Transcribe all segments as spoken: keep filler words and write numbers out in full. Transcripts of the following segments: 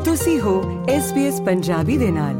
ਤੁਸੀਂ ਹੋ S B S Punjabi ਦੇ ਨਾਲ।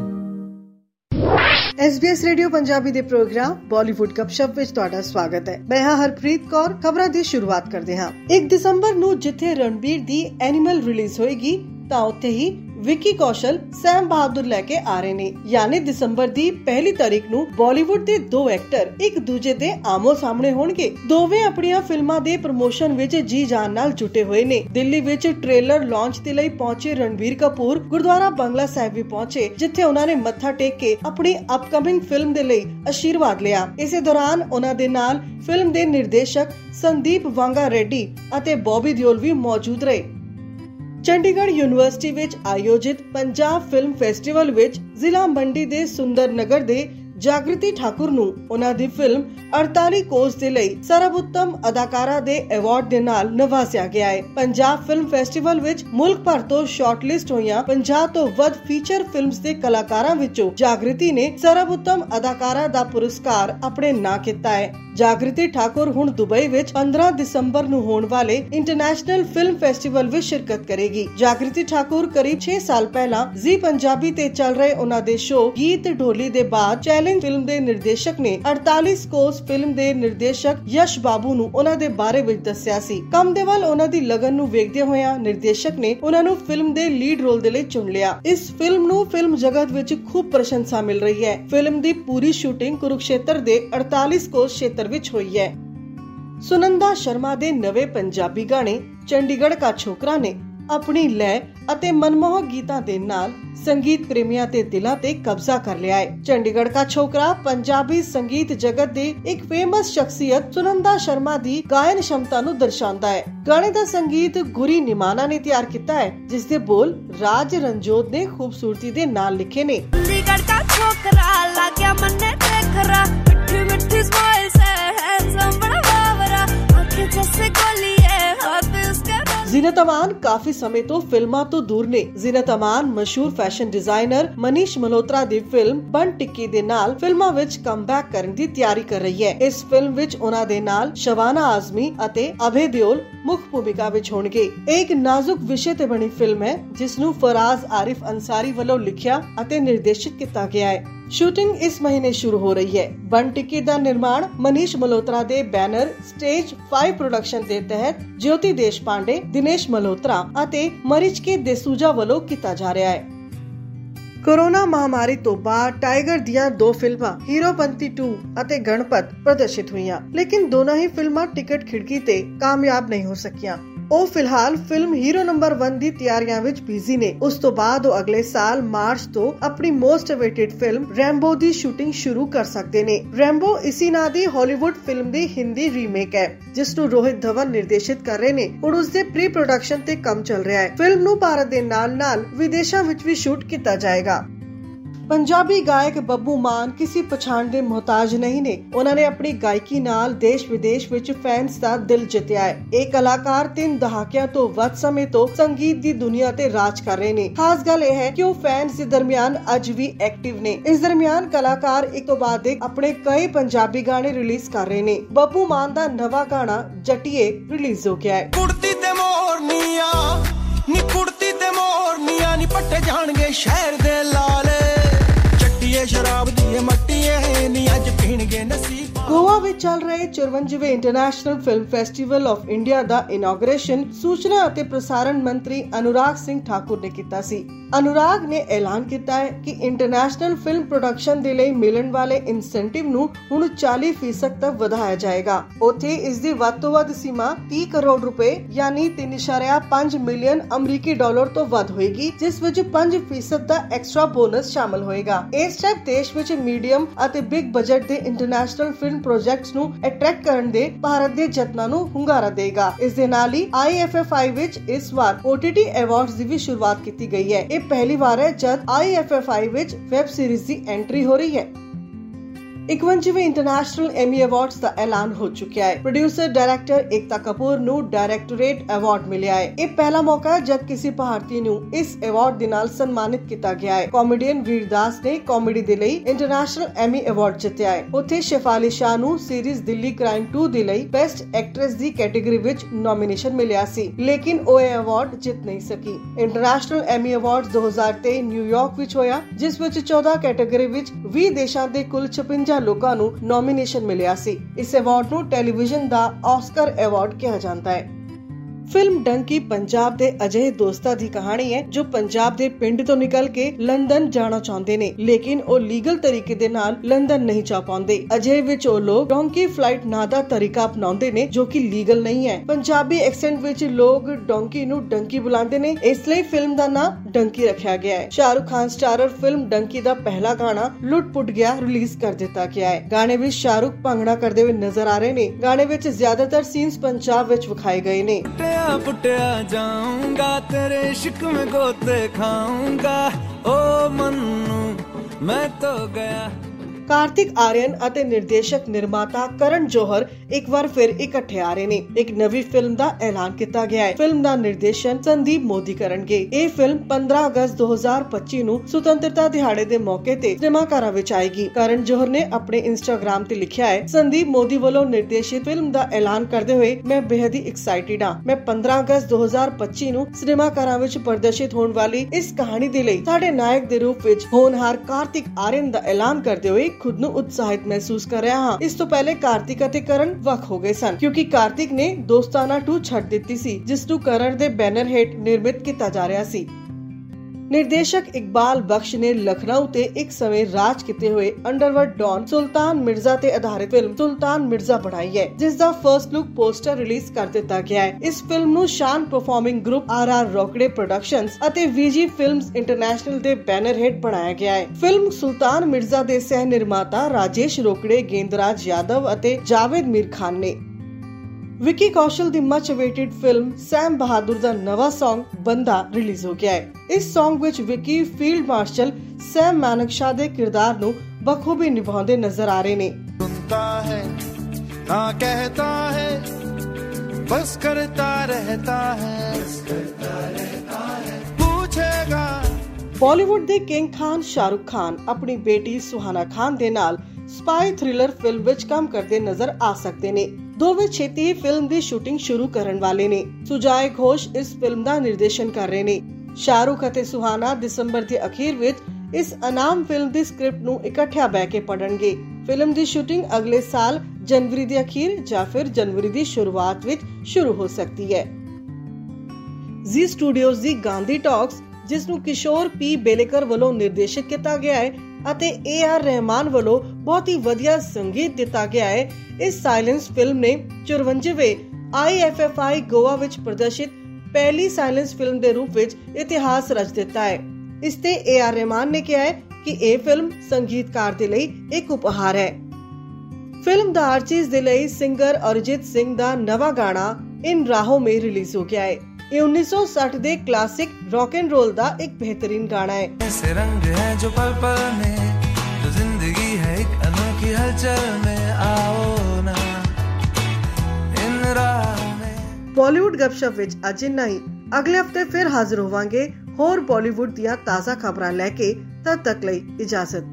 S B S radio Punjabi ਦੇ ਪ੍ਰੋਗਰਾਮ ਬਾਲੀਵੁੱਡ ਗੱਪਸ਼ਪ ਵਿੱਚ ਤੁਹਾਡਾ ਸਵਾਗਤ ਹੈ। ਮੈਂ ਹਾਂ ਹਰਪ੍ਰੀਤ ਕੌਰ। ਖਬਰਾਂ ਦੀ ਸ਼ੁਰੂਆਤ ਕਰਦੇ ਹਾਂ। ਇੱਕ ਦਸੰਬਰ ਨੂੰ ਜਿੱਥੇ ਰਣਬੀਰ ਦੀ ਐਨੀਮਲ ਰਿਲੀਜ਼ ਹੋਏਗੀ ਤਾਂ ਉੱਥੇ ਹੀ ਵਿੱਕੀ ਕੌਸ਼ਲ ਸੈਮ ਬਹਾਦੁਰ ਲੈ ਕੇ ਆ ਰਹੇ ਨੇ। ਯਾਨੀ ਦਸੰਬਰ ਦੀ ਪਹਿਲੀ ਤਾਰੀਖ ਨੂੰ ਬਾਲੀਵੁੱਡ ਦੇ ਦੋ ਐਕਟਰ ਇੱਕ ਦੂਜੇ ਦੇ ਆਮੋ ਸਾਹਮਣੇ ਹੋਣਗੇ। ਦੋਵੇਂ ਆਪਣੀਆਂ ਫਿਲਮਾਂ ਦੇ ਪ੍ਰਮੋਸ਼ਨ ਵਿੱਚ ਜੀ ਜਾਨ ਨਾਲ ਜੁਟੇ ਹੋਏ ਨੇ। ਦਿੱਲੀ ਵਿੱਚ ਟ੍ਰੇਲਰ ਲਾਂਚ ਦੇ ਲਈ ਪਹੁੰਚੇ ਰਣਬੀਰ ਕਪੂਰ ਗੁਰਦੁਆਰਾ ਬੰਗਲਾ ਸਾਹਿਬ ਵੀ ਪਹੁੰਚੇ, ਜਿੱਥੇ ਉਹਨਾਂ ਨੇ ਮੱਥਾ ਟੇਕ ਕੇ ਆਪਣੀ ਅਪਕਮਿੰਗ ਫਿਲਮ ਦੇ ਲਈ ਅਸ਼ੀਰਵਾਦ ਲਿਆ। ਇਸੇ ਦੌਰਾਨ ਉਹਨਾਂ ਦੇ ਨਾਲ ਫਿਲਮ ਦੇ ਨਿਰਦੇਸ਼ਕ ਸੰਦੀਪ ਵਾਂਗਾ ਰੈਡੀ ਅਤੇ ਬੌਬੀ ਦਿਓਲ ਵੀ ਮੌਜੂਦ ਰਹੇ। ਚੰਡੀਗੜ੍ਹ ਯੂਨੀਵਰਸਿਟੀ ਵਿੱਚ ਆਯੋਜਿਤ ਪੰਜਾਬ ਫਿਲਮ ਫੈਸਟੀਵਲ ਵਿੱਚ ਜ਼ਿਲ੍ਹਾ ਮੰਡੀ ਦੇ ਸੁੰਦਰ ਨਗਰ ਦੇ ਜਾਗ੍ਰਿਤੀ ਠਾਕੁਰ ਨੂੰ ਉਹਨਾਂ ਦੀ ਫਿਲਮ ਅੜਤਾਲੀ ਕੋਸ ਦੇ ਲਈ ਸਰਵਉੱਤਮ ਅਦਾਕਾਰਾ ਦੇ ਐਵਾਰਡ ਦੇ ਨਾਲ ਨਵਾਜ਼ਿਆ ਗਿਆ ਹੈ। ਪੰਜਾਬ ਫਿਲਮ ਫੈਸਟੀਵਲ ਵਿੱਚ ਮੁਲਕ ਭਰ ਤੋਂ ਸ਼ਾਰਟਲਿਸਟ ਹੋਈਆਂ ਪੰਜਾਹ ਤੋਂ ਵੱਧ ਫੀਚਰ ਫਿਲਮਸ ਦੇ ਕਲਾਕਾਰਾਂ ਵਿੱਚੋਂ ਜਾਗ੍ਰਿਤੀ ਨੇ ਸਰਵਉੱਤਮ ਅਦਾਕਾਰਾ ਦਾ ਪੁਰਸਕਾਰ ਆਪਣੇ ਨਾਂ ਕੀਤਾ ਹੈ। ਜਾਗ੍ਰਿਤੀ ਠਾਕੁਰ ਹੁਣ ਦੁਬਈ ਵਿੱਚ ਪੰਦਰਾਂ ਦਸੰਬਰ ਨੂੰ ਹੋਣ ਵਾਲੇ ਇੰਟਰਨੈਸ਼ਨਲ ਫਿਲਮ ਫੈਸਟੀਵਲ ਵਿੱਚ ਸ਼ਿਰਕਤ ਕਰੇਗੀ। ਜਾਗ੍ਰਿਤੀ ਠਾਕੁਰ ਕਰੀਬ ਛੇ ਸਾਲ ਪਹਿਲਾਂ ਜ਼ੀ ਪੰਜਾਬੀ ਤੇ ਚੱਲ ਰਹੇ ਉਹਨਾਂ ਦੇ ਸ਼ੋਅ ਗੀਤ ਢੋਲੀ ਦੇ ਬਾਅਦ ਚੈਲੰਜ ਫਿਲਮ ਦੇ ਨਿਰਦੇਸ਼ਕ ਨੇ ਅੜਤਾਲੀ ਕੋਸ ਫਿਲਮ ਦੇ ਨਿਰਦੇਸ਼ਕ ਯਸ਼ ਬਾਬੂ ਨੂੰ ਉਹਨਾਂ ਦੇ ਬਾਰੇ ਵਿੱਚ ਦੱਸਿਆ ਸੀ। ਕੰਮ ਦੇ ਵੱਲ ਉਹਨਾਂ ਦੀ ਲਗਨ ਨੂੰ ਵੇਖਦੇ ਹੋਇਆ ਨਿਰਦੇਸ਼ਕ ਨੇ ਉਹਨਾਂ ਨੂੰ ਫਿਲਮ ਦੇ ਲੀਡ ਰੋਲ ਦੇ ਲਈ ਚੁਣ ਲਿਆ। ਇਸ ਫਿਲਮ ਨੂੰ ਫਿਲਮ ਜਗਤ ਵਿੱਚ ਖੂਬ ਪ੍ਰਸ਼ੰਸਾ ਮਿਲ ਰਹੀ ਹੈ। ਫਿਲਮ ਦੀ ਪੂਰੀ ਸ਼ੂਟਿੰਗ ਕੁਰੂਕਸ਼ੇਤਰ ਦੇ ਅੜਤਾਲੀ ਕੋਸ ਖੇਤਰ ਵਿੱਚ ਹੋਈ ਹੈ। ਸੁਨੰਦਾ ਸ਼ਰਮਾ ਦੇ ਨਵੇਂ ਪੰਜਾਬੀ ਗਾਣੇ ਚੰਡੀਗੜ੍ਹ ਕਾ ਛੋਕਰਾ ਨੇ ਆਪਣੀ ਲੈ ਅਤੇ ਮਨਮੋਹਕ ਗੀਤਾਂ ਦੇ ਨਾਲ ਸੰਗੀਤ ਪ੍ਰੇਮੀਆਂ ਦੇ ਦਿਲਾਂ ਤੇ ਕਬਜ਼ਾ ਕਰ ਲਿਆ ਹੈ। ਚੰਡੀਗੜ੍ਹ ਕਾ ਛੋਕਰਾ ਪੰਜਾਬੀ ਸੰਗੀਤ ਜਗਤ ਦੀ ਇੱਕ ਫੇਮਸ ਸ਼ਖਸੀਅਤ ਸੁਨੰਦਾ ਸ਼ਰਮਾ ਦੀ ਗਾਇਨ ਸ਼ਮਤਾ ਨੂੰ ਦਰਸਾਉਂਦਾ ਹੈ। ਗਾਣੇ ਦਾ ਸੰਗੀਤ ਗੁਰੀ ਨਿਮਾਨਾ ਨੇ ਤਿਆਰ ਕੀਤਾ ਹੈ, ਜਿਸ ਦੇ ਬੋਲ ਰਾਜ ਰਣਜੋਤ ਨੇ ਖੂਬਸੂਰਤੀ ਦੇ ਨਾਲ ਲਿਖੇ ਨੇ। ਚੰਡੀਗੜ੍ਹ ਕਾ ਛੋਕਰਾ ਲੱਗਿਆ ਮੰਨੇ ਤੇ ਖਰਾ, ਮਿੱਠੀ ਮਿੱਠੀ ਸਮਾਈਲ ਸੇ ਹੈਂਡਸਮ ਬੜਾ ਬਾਵਰਾ, ਅੱਖਾਂ ਜੈਸੇ ਗੋਲੀਏ ਹੱਥ ਉਸਕੇ। ਜ਼ੀਨਤ ਅਮਾਨ ਕਾਫੀ ਸਮੇਂ ਤੋਂ ਫਿਲਮਾਂ ਤੋਂ ਦੂਰ ਨੇ। ਜ਼ੀਨਤ ਅਮਾਨ ਮਸ਼ਹੂਰ ਫੈਸ਼ਨ ਡਿਜ਼ਾਈਨਰ ਮਨੀਸ਼ ਮਲਹੋਤਰਾ ਦੀ ਫਿਲਮ ਬਨ ਟਿੱਕੀ ਦੇ ਨਾਲ ਫਿਲਮਾਂ ਵਿੱਚ ਕਮਬੈਕ ਕਰਨ ਦੀ ਤਿਆਰੀ ਕਰ ਰਹੀ ਹੈ। ਇਸ ਫਿਲਮ ਵਿੱਚ ਉਹਨਾਂ ਦੇ ਨਾਲ ਸ਼ਬਾਨਾ ਆਜ਼ਮੀ ਅਤੇ ਅਭੈ ਦਿਓਲ ਮੁੱਖ ਭੂਮਿਕਾ ਵਿੱਚ ਹੋਣਗੇ। ਇਹ ਇੱਕ ਨਾਜ਼ੁਕ ਵਿਸ਼ੇ ਤੇ ਬਣੀ ਫਿਲਮ ਹੈ, ਜਿਸ ਨੂੰ ਫਰਾਜ਼ ਆਰਿਫ ਅੰਸਾਰੀ ਵੱਲੋਂ ਲਿਖਿਆ ਅਤੇ ਨਿਰਦੇਸ਼ਿਤ ਕੀਤਾ ਗਿਆ ਹੈ। ਸ਼ੂਟਿੰਗ ਇਸ ਮਹੀਨੇ ਸ਼ੁਰੂ ਹੋ ਰਹੀ ਹੈ। ਬਨ ਟਿੱਕੀ ਦਾ ਨਿਰਮਾਣ ਮਨੀਸ਼ ਮਲਹੋਤਰਾ ਦੇ ਬੈਨਰ ਸਟੇਜ ਪੰਜ ਪ੍ਰੋਡਕਸ਼ਨ ਦੇ ਤਹਿਤ ਜਯੋਤੀ ਦੇਸ਼ਪਾਂਡੇ, ਦਿਨੇਸ਼ ਮਲਹੋਤਰਾ ਅਤੇ ਮਰੀਚਕੇ ਦੇਸੂਜਾ ਵੱਲੋਂ ਕੀਤਾ ਜਾ ਰਿਹਾ ਹੈ। ਕੋਰੋਨਾ ਮਹਾਮਾਰੀ ਤੋਂ ਬਾਅਦ ਟਾਈਗਰ ਦੀਆਂ ਦੋ ਫਿਲਮਾਂ ਹੀਰੋਪੰਤੀ ਟੂ ਅਤੇ ਗਣਪਤ ਪ੍ਰਦਰਸ਼ਿਤ ਹੋਈਆਂ, ਲੇਕਿਨ ਦੋਨਾਂ ਹੀ ਫਿਲਮਾਂ ਟਿਕਟ ਖਿੜਕੀ ਤੇ ਕਾਮਯਾਬ ਨਹੀਂ ਹੋ ਸਕੀਆਂ। ਉਹ ਫਿਲਹਾਲ ਫਿਲਮ ਹੀਰੋ ਨੰਬਰ ਇੱਕ ਦੀ ਤਿਆਰੀਆਂ ਵਿੱਚ ਬਿਜ਼ੀ ਨੇ। ਉਸ ਤੋਂ ਬਾਅਦ ਉਹ ਅਗਲੇ ਸਾਲ ਮਾਰਚ ਤੋਂ ਆਪਣੀ ਮੋਸਟ ਅਵੇਟਡ ਫਿਲਮ ਰੈਂਬੋ ਦੀ ਸ਼ੂਟਿੰਗ ਸ਼ੁਰੂ ਕਰ ਸਕਦੇ ਨੇ। ਰੈਂਬੋ ਇਸੀ ਨਾਂ ਦੀ ਹਾਲੀਵੁੱਡ ਫਿਲਮ ਦੀ ਹਿੰਦੀ ਰੀਮੇਕ ਹੈ, ਜਿਸ ਨੂੰ ਰੋਹਿਤ ਧਵਨ ਨਿਰਦੇਸ਼ਿਤ ਕਰ ਰਹੇ ਨੇ। ਹੁਣ ਉਸ ਦੇ ਪ੍ਰੀ ਪ੍ਰੋਡਕਸ਼ਨ ਤੇ ਕੰਮ ਚੱਲ ਰਿਹਾ ਹੈ। ਫਿਲਮ ਨੂੰ ਭਾਰਤ ਦੇ ਨਾਲ ਨਾਲ ਵਿਦੇਸ਼ਾਂ ਵਿੱਚ ਵੀ ਸ਼ੂਟ ਕੀਤਾ ਜਾਏਗਾ। ਪੰਜਾਬੀ ਗਾਇਕ ਬੱਬੂ ਮਾਨ ਕਿਸੇ ਪਛਾਣ ਦੇ ਮੁਹਤਾਜ ਨਹੀਂ ਨੇ। ਉਹਨਾਂ ਨੇ ਆਪਣੀ ਗਾਇਕੀ ਨਾਲ ਦੇਸ਼ ਵਿਦੇਸ਼ ਵਿੱਚ ਫੈਨਸ ਦਾ ਦਿਲ ਜਿੱਤਿਆ ਹੈ। ਇਹ ਕਲਾਕਾਰ ਤਿੰਨ ਦਹਾਕਿਆਂ ਤੋਂ ਵੱਧ ਸਮੇਂ ਤੋਂ ਸੰਗੀਤ ਦੀ ਦੁਨੀਆ ਤੇ ਰਾਜ ਕਰ ਰਹੇ ਨੇ। ਖਾਸ ਗੱਲ ਇਹ ਹੈ ਕਿ ਉਹ ਫੈਨਸ ਦੇ ਦਰਮਿਆਨ ਅੱਜ ਵੀ ਐਕਟਿਵ ਨੇ। ਇਸ ਦਰਮਿਆਨ ਕਲਾਕਾਰ ਇੱਕ ਤੋਂ ਬਾਅਦ ਇੱਕ ਆਪਣੇ ਕਈ ਪੰਜਾਬੀ ਗਾਣੇ ਰਿਲੀਜ਼ ਕਰ ਰਹੇ ਨੇ। ਬੱਬੂ ਮਾਨ ਦਾ ਨਵਾਂ ਗਾਣਾ ਜੱਟੀਏ ਰਿਲੀਜ਼ ਹੋ ਗਿਆ ਹੈ। ਕੁੜਤੀ ਤੇ ਮੋਰਨੀਆਂ ਨੀ ਕੁੜਤੀ ਤੇ ਮੋਰਨੀਆਂ ਨੀ ਪੱਟੇ ਜਾਣਗੇ ਸ਼ਹਿਰ ਦੇ ਲਾਲੇ, ਸ਼ਰਾਬ ਦੀ ਮੱਟੀਏ ਨੀ ਅੱਜ ਪੀਣਗੇ ਨਸੀਬ। ਗੋਆ ਵਿੱਚ ਚੱਲ ਰਹੇ ਚੁਰੰਜਵੇਂ international film festival of India ਦਾ ਇਨੋਗ੍ਰੇਸ਼ਨ ਸੂਚਨਾ ਅਤੇ ਪ੍ਰਸਾਰਣ ਮੰਤਰੀ ਅਨੁਰਾਗ ਸਿੰਘ ਠਾਕੁਰ ਨੇ ਕੀਤਾ ਸੀ। ਅਨੁਰਾਗ ਨੇ ਐਲਾਨ ਕੀਤਾ ਹੈ ਕਿ ਇੰਟਰਨੈਸ਼ਨਲ ਫਿਲਮ ਪ੍ਰੋਡਕਸ਼ਨ ਦੇ ਲਈ ਮਿਲਣ ਵਾਲੇ ਇਨਸੈਂਟਿਵ ਨੂੰ ਹੁਣ ਚਾਲੀ ਫੀਸਦ ਤੱਕ ਵਧਾਇਆ ਜਾਏਗਾ। ਉੱਥੇ ਇਸ ਦੀ ਵੱਧ ਤੋਂ ਵੱਧ ਸੀਮਾ ਤੀਹ ਕਰੋੜ ਰੁਪਏ ਯਾਨੀ ਤਿੰਨ ਇਸ਼ਾਰੀਆ ਪੰਜ ਮਿਲੀਅਨ ਅਮਰੀਕੀ ਡਾਲਰ ਤੋਂ ਵੱਧ ਹੋਏਗੀ, ਜਿਸ ਵਿੱਚ ਪੰਜ ਫੀਸਦ ਦਾ ਐਕਸਟਰਾ ਬੋਨਸ ਸ਼ਾਮਲ ਹੋਏਗਾ। ਇਹ ਸਟੈਪ ਦੇਸ਼ ਵਿੱਚ ਮੀਡੀਅਮ ਅਤੇ ਬਿਗ ਬਜਟ ਦੇ ਇੰਟਰਨੈਸ਼ਨਲ ਫਿਲਮ ਪ੍ਰੋਜੈਕਟਸ ਨੂੰ ਅਟਰੈਕਟ ਕਰਨ ਦੇ ਭਾਰਤ ਦੇ ਯਤਨਾਂ ਨੂੰ ਹੁੰਗਾਰਾ ਦੇਗਾ। ਇਸ ਦੇ ਨਾਲ ਹੀ ਆਈ ਐਫ ਐਫ ਆਈ ਵਿੱਚ ਇਸ ਵਾਰ ਓ ਟੀ ਟੀ ਅਵਾਰਡਸ ਦੀ ਵੀ ਸ਼ੁਰੂਆਤ ਕੀਤੀ ਗਈ ਹੈ। ਇਹ ਪਹਿਲੀ ਵਾਰ ਹੈ ਜਦ ਆਈ ਐਫ ਐਫ ਆਈ ਵਿੱਚ ਵੈਬ ਸੀਰੀਜ਼ ਦੀ ਐਂਟਰੀ ਹੋ ਰਹੀ ਹੈ। ਇਕਵੰਜਵੇਂ ਇੰਟਰਨੈਸ਼ਨਲ ਐਮੀ ਅਵਾਰਡਸ ਦਾ ਐਲਾਨ ਹੋ ਚੁੱਕਿਆ ਹੈ। ਪ੍ਰੋਡਿਊਸਰ ਡਾਇਰੈਕਟਰ ਏਕਤਾ ਕਪੂਰ ਨੂੰ ਡਾਇਰੈਕਟੋਰੇਟ ਅਵਾਰਡ ਮਿਲਿਆ ਹੈ। ਇਹ ਪਹਿਲਾ ਮੌਕਾ ਹੈ ਜਦ ਕਿਸੇ ਭਾਰਤੀ ਨੂੰ ਇਸ ਅਵਾਰਡ ਦੇ ਨਾਲ ਸਨਮਾਨਿਤ ਕੀਤਾ ਗਿਆ ਹੈ। ਕਾਮੇਡੀਅਨ ਵੀਰ ਦਾਸ ਨੇ ਕਾਮੇਡੀ ਦੇ ਲਈ ਇੰਟਰਨੈਸ਼ਨਲ ਐਮੀ ਅਵਾਰਡ ਜਿੱਤਿਆ ਹੈ। ਉੱਥੇ ਸ਼ੈਫਾਲੀ ਸ਼ਾਹ ਨੂੰ ਸੀਰੀਜ਼ ਦਿੱਲੀ ਕ੍ਰਾਈਮ ਟੂ ਦੇ ਲਈ ਬੈਸਟ ਐਕਟਰੈਸ ਦੀ ਕੈਟੇਗਰੀ ਵਿੱਚ ਨੋਮੀਨੇਸ਼ਨ ਮਿਲਿਆ ਸੀ, ਲੇਕਿਨ ਉਹ ਇਹ ਅਵਾਰਡ ਜਿੱਤ ਨਹੀਂ ਸਕੀ। ਇੰਟਰਨੈਸ਼ਨਲ ਐਮੀ ਅਵਾਰਡ ਦੋ ਹਜ਼ਾਰ ਤੇਈ ਨਿਊਯਾਰਕ ਵਿੱਚ ਹੋਇਆ, ਜਿਸ ਵਿੱਚ ਚੌਦਾਂ ਕੈਟੇਗਰੀ ਵਿੱਚ ਵੀਹ ਦੇਸ਼ਾਂ ਦੇ ਕੁੱਲ ਛਪੰਜਾ ਲੋਕਾਂ ਨੂੰ ਨੋਮੀਨੇਸ਼ਨ ਮਿਲਿਆ ਸੀ। ਇਸ ਅਵਾਰਡ ਨੂੰ ਟੈਲੀਵਿਜ਼ਨ ਦਾ ਆਸਕਰ ਅਵਾਰਡ ਕਿਹਾ ਜਾਂਦਾ ਹੈ। ਫਿਲਮ ਡੰਕੀ ਪੰਜਾਬ ਦੇ ਅਜਿਹੇ ਦੋਸਤਾਂ ਦੀ ਕਹਾਣੀ ਹੈ ਜੋ ਪੰਜਾਬ ਦੇ ਪਿੰਡ ਤੋਂ ਨਿਕਲ ਕੇ ਲੰਡਨ ਜਾਣਾ ਚਾਹੁੰਦੇ ਨੇ, ਲੇਕਿਨ ਉਹ ਲੀਗਲ ਤਰੀਕੇ ਦੇ ਨਾਲ ਲੰਡਨ ਨਹੀਂ ਜਾ ਪਾਉਂਦੇ। ਅਜਿਹੇ ਵਿੱਚ ਉਹ ਲੋਕ ਡੋਂਕੀ ਫਲਾਈਟ ਨਾਂ ਦਾ ਤਰੀਕਾ ਅਪਣਾਉਂਦੇ ਨੇ ਜੋ ਕਿ ਲੀਗਲ ਨਹੀਂ ਹੈ। ਪੰਜਾਬੀ ਐਕਸੈਂਟ ਵਿੱਚ ਲੋਕ ਡੋਂਕੀ ਨੂੰ ਡੰਕੀ ਬੁਲਾਉਂਦੇ ਨੇ, ਇਸ ਲਈ ਫਿਲਮ ਦਾ ਨਾਂ ਡੰਕੀ ਰੱਖਿਆ ਗਿਆ ਹੈ। ਸ਼ਾਹਰੁਖ ਖਾਨ ਸਟਾਰਰ ਫਿਲਮ ਡੰਕੀ ਦਾ ਪਹਿਲਾ ਗਾਣਾ ਲੁੱਟ ਪੁੱਟ ਗਿਆ ਰਿਲੀਜ਼ ਕਰ ਦਿੱਤਾ ਗਿਆ ਹੈ। ਗਾਣੇ ਵਿੱਚ ਸ਼ਾਹਰੁਖ ਭੰਗੜਾ ਕਰਦੇ ਹੋਏ ਨਜ਼ਰ ਆ ਰਹੇ ਨੇ। ਗਾਣੇ ਵਿੱਚ ਜ਼ਿਆਦਾਤਰ ਸੀਨਸ ਪੰਜਾਬ ਵਿੱਚ ਵਿਖਾਏ ਗਏ ਨੇ। पुटिया जाऊंगा तेरे इश्क में गोते खाऊंगा ओ मन्नू मैं तो गया। ਕਾਰਤਿਕ ਆਰੀਅਨ ਅਤੇ ਨਿਰਦੇਸ਼ਕ ਨਿਰਮਾਤਾ ਕਰਨ ਜੋਹਰ ਇੱਕ ਵਾਰ ਫਿਰ ਇਕੱਠੇ ਆ ਰਹੇ ਨੇ। ਇੱਕ ਨਵੀਂ ਫਿਲਮ ਦਾ ਐਲਾਨ ਕੀਤਾ ਗਿਆ ਹੈ। ਫਿਲਮ ਦਾ ਨਿਰਦੇਸ਼ਨ ਸੰਦੀਪ ਮੋਦੀ ਕਰਨਗੇ। ਇਹ ਫਿਲਮ ਪੰਦਰਾਂ ਅਗਸਤ ਦੋ ਹਜ਼ਾਰ ਪੱਚੀ ਨੂੰ ਸੁਤੰਤਰਤਾ ਦਿਹਾੜੇ ਦੇ ਮੌਕੇ ਤੇ ਸਿਨੇਮਾਘਰਾਂ ਵਿੱਚ ਆਏਗੀ। ਕਰਨ ਜੋਹਰ ਨੇ ਆਪਣੇ ਇੰਸਟਾਗ੍ਰਾਮ ਤੇ ਲਿਖਿਆ ਹੈ, ਸੰਦੀਪ ਮੋਦੀ ਵੱਲੋਂ ਨਿਰਦੇਸ਼ਿਤ ਫਿਲਮ ਦਾ ਐਲਾਨ ਕਰਦੇ ਹੋਏ ਮੈਂ ਬੇਹੱਦ ਹੀ ਐਕਸਾਈਟਿਡ ਹਾਂ। ਮੈਂ ਪੰਦਰਾਂ ਅਗਸਤ ਦੋ ਹਜ਼ਾਰ ਪੱਚੀ ਨੂੰ ਸਿਨੇਮਾਘਰਾਂ ਵਿੱਚ ਪ੍ਰਦਰਸ਼ਿਤ ਹੋਣ ਵਾਲੀ ਇਸ ਕਹਾਣੀ ਦੇ ਲਈ ਸਾਡੇ ਨਾਇਕ ਦੇ ਰੂਪ ਵਿੱਚ ਹੋਣਹਾਰ ਕਾਰਤਿਕ ਆਰੀਅਨ ਦਾ ਐਲਾਨ ਕਰਦੇ ਹੋਏ ਖੁਦ ਨੂੰ ਉਤਸ਼ਾਹਿਤ ਮਹਿਸੂਸ ਕਰ ਰਿਹਾ ਹਾਂ। ਇਸ ਤੋਂ ਪਹਿਲੇ ਕਾਰਤਿਕ ਅਤੇ ਕਰਨ ਵੱਖ ਹੋ ਗਏ ਸਨ, ਕਿਉਂਕਿ ਕਾਰਤਿਕ ਨੇ ਦੋਸਤਾਨਾ ਟੂ ਛੱਡ ਦਿੱਤੀ ਸੀ, ਜਿਸ ਨੂੰ ਕਰਨ ਦੇ ਬੈਨਰ ਹੇਠ ਨਿਰਮਿਤ ਕੀਤਾ ਜਾ ਰਿਹਾ ਸੀ। ਨਿਰਦੇਸ਼ਕ ਇਕਬਾਲ ਬਖਸ਼ ਨੇ ਲਖਨਊ ਤੇ ਇੱਕ ਸਮੇਂ ਰਾਜ ਕੀਤੇ ਹੋਏ ਅੰਡਰਵਰਲਡ ਡੌਨ ਸੁਲਤਾਨ ਮਿਰਜ਼ਾ ਤੇ ਆਧਾਰਿਤ ਫਿਲਮ ਸੁਲਤਾਨ ਮਿਰਜ਼ਾ ਬਣਾਈ ਹੈ, ਜਿਸ ਦਾ ਫਰਸਟ ਲੁੱਕ ਪੋਸਟਰ ਰਿਲੀਜ਼ ਕਰ ਦਿੱਤਾ ਗਿਆ ਹੈ। ਇਸ ਫਿਲਮ ਨੂੰ Shaan performing group R R Rokade productions ਅਤੇ ਵੀਜੀ ਫਿਲਮਸ ਇੰਟਰਨੈਸ਼ਨਲ ਦੇ ਬੈਨਰ ਹੇਠ ਬਣਾਇਆ ਗਿਆ ਹੈ। ਫਿਲਮ ਸੁਲਤਾਨ ਮਿਰਜ਼ਾ ਦੇ ਸਹਿ ਨਿਰਮਾਤਾ ਰਾਜੇਸ਼ ਰੋਕੜੇ, ਗੇਂਦਰਾਜ ਯਾਦਵ ਅਤੇ ਜਾਵੇਦ ਮੀਰ ਖਾਨ ਨੇ। ਵਿੱਕੀ ਕੌਸ਼ਲ ਦੀ much awaited film Sam Bahadur ਦਾ ਨਵਾਂ Song ਬੰਦਾ ਰਿਲੀਜ਼ ਹੋ ਗਿਆ ਹੈ। ਇਸ Song ਵਿੱਚ ਵਿੱਕੀ ਫੀਲਡ ਮਾਰਸ਼ਲ ਸੈਮ ਮਾਨਕਸ਼ਾ ਦੇ ਕਿਰਦਾਰ ਨੂੰ ਬਖੂਬੀ ਨਿਭਾਉਂਦੇ ਨਜ਼ਰ ਆ ਰਹੇ ਨੇ। ਸੁਣਤਾ ਹੈ ਨਾ ਕਹਿਤਾ ਹੈ ਬਸ ਕਰਤਾ ਰਹਤਾ ਹੈ ਕਰਤਾ ਰਹਤਾ ਹੈ ਪੁੱਛੇਗਾ। ਬਾਲੀਵੁੱਡ ਦੇ ਕਿੰਗ ਖਾਨ ਸ਼ਾਹਰੁਖ ਖਾਨ ਆਪਣੀ ਬੇਟੀ ਸੁਹਾਨਾ ਖਾਨ ਦੇ ਨਾਲ ਸਪਾਈ ਥ੍ਰਿਲਰ ਫਿਲਮ ਵਿੱਚ ਕੰਮ ਕਰਦੇ ਨਜ਼ਰ ਆ ਸਕਦੇ ਨੇ। ਦੋਵੇਂ ਛੇਤੀ ਹੀ ਫਿਲਮ ਦੀ ਸ਼ੂਟਿੰਗ ਸ਼ੁਰੂ ਕਰਨ ਵਾਲੇ ਨੇ। ਸੁਜਾਏ ਘੋਸ਼ ਇਸ ਫਿਲਮ ਦਾ ਨਿਰਦੇਸ਼ਨ ਕਰ ਰਹੇ ਨੇ। ਸ਼ਾਹਰੁਖ ਅਤੇ ਸੁਹਾਨਾ ਦਸੰਬਰ ਦੇ ਅਖੀਰ ਵਿੱਚ ਇਸ ਅਨਾਮ ਫਿਲਮ ਦੀ ਸਕ੍ਰਿਪਟ ਨੂੰ ਇਕੱਠਿਆਂ ਬਹਿ ਕੇ ਪੜ੍ਹਨਗੇ। ਫਿਲਮ ਦੀ ਸ਼ੂਟਿੰਗ ਅਗਲੇ ਸਾਲ ਜਨਵਰੀ ਦੇ ਅਖੀਰ ਜਾਂ ਫਿਰ ਜਨਵਰੀ ਦੀ ਸ਼ੁਰੂਆਤ ਵਿੱਚ ਸ਼ੁਰੂ ਹੋ ਸਕਦੀ ਹੈ। ਜ਼ੀ ਸਟੂਡੀਓਜ਼ ਦੀ ਗਾਂਧੀ ਟਾਕਸ, ਜਿਸ ਨੂੰ ਕਿਸ਼ੋਰ ਪੀ ਬੇਲੇਕਰ ਵੱਲੋਂ ਨਿਰਦੇਸ਼ਿਤ ਕੀਤਾ ਗਿਆ ਹੈ ਅਤੇ ਏ ਆਰ ਰਹਿਮਾਨ ਵੱਲੋਂ ਬਹੁਤ ਹੀ ਵਧੀਆ ਸੰਗੀਤ ਦਿੱਤਾ ਗਿਆ ਹੈ, ਇਸ ਸਾਇਲੈਂਸ ਫਿਲਮ ਨੇ ਚੁਰੰਜਵੇਂ I F F I Goa ਵਿੱਚ ਪ੍ਰਦਰਸ਼ਿਤ ਪਹਿਲੀ ਸਾਇਲੈਂਸ ਫਿਲਮ ਦੇ ਰੂਪ ਵਿੱਚ ਇਤਿਹਾਸ ਰਚ ਦਿੱਤਾ ਹੈ। ਇਸ ਤੇ ਏ ਆਰ ਰਹਿਮਾਨ ਨੇ ਕਿਹਾ ਹੈ ਕਿ ਇਹ ਫਿਲਮ ਸੰਗੀਤਕਾਰ ਦੇ ਲਈ ਇੱਕ ਉਪਹਾਰ ਹੈ। ਫਿਲਮ ਦਾ ਆਰਚੀਜ਼ ਦੇ ਲਈ ਸਿੰਗਰ ਅਰਿਜੀਤ ਸਿੰਘ ਦਾ ਨਵਾਂ ਗਾਣਾ ਇਨ ਰਾਹੋਂ ਮੇ ਰਿਲੀਜ਼ ਹੋ ਗਿਆ ਹੈ। ਇਹ ਉੱਨੀ ਸੌ ਸੱਠ ਦੇ ਕਲਾਸਿਕ ਰੌਕ ਐਂਡ ਰੋਲ ਦਾ ਇੱਕ ਬਿਹਤਰੀਨ ਗਾਣਾ ਹੈ। ऐसे रंग है जो पल पल में, जो जिंदगी है एक अनोखी हलचल में, आओ ना इन राहों में। ਬਾਲੀਵੁੱਡ ਗੱਪਸ਼ਪ ਵਿੱਚ ਅੱਜ ਇੰਨਾ ਹੀ। ਅਗਲੇ ਹਫਤੇ ਫਿਰ ਹਾਜ਼ਰ ਹੋਵਾਂਗੇ ਹੋਰ ਬਾਲੀਵੁੱਡ ਦੀਆਂ ਤਾਜ਼ਾ ਖਬਰਾਂ ਲੈ ਕੇ। ਤਦ ਤੱਕ ਲਈ ਇਜਾਜ਼ਤ।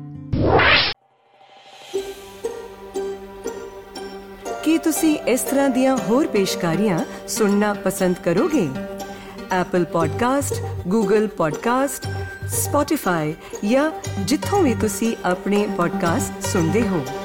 ਕੀ ਤੁਸੀਂ ਇਸ ਤਰ੍ਹਾਂ ਦੀਆਂ ਹੋਰ ਪੇਸ਼ਕਾਰੀਆਂ ਸੁਣਨਾ ਪਸੰਦ ਕਰੋਗੇ? Apple podcast, Google podcast, Spotify ਜਾਂ ਜਿੱਥੋਂ ਵੀ ਤੁਸੀਂ ਆਪਣੇ ਪੋਡਕਾਸਟ ਸੁਣਦੇ ਹੋ।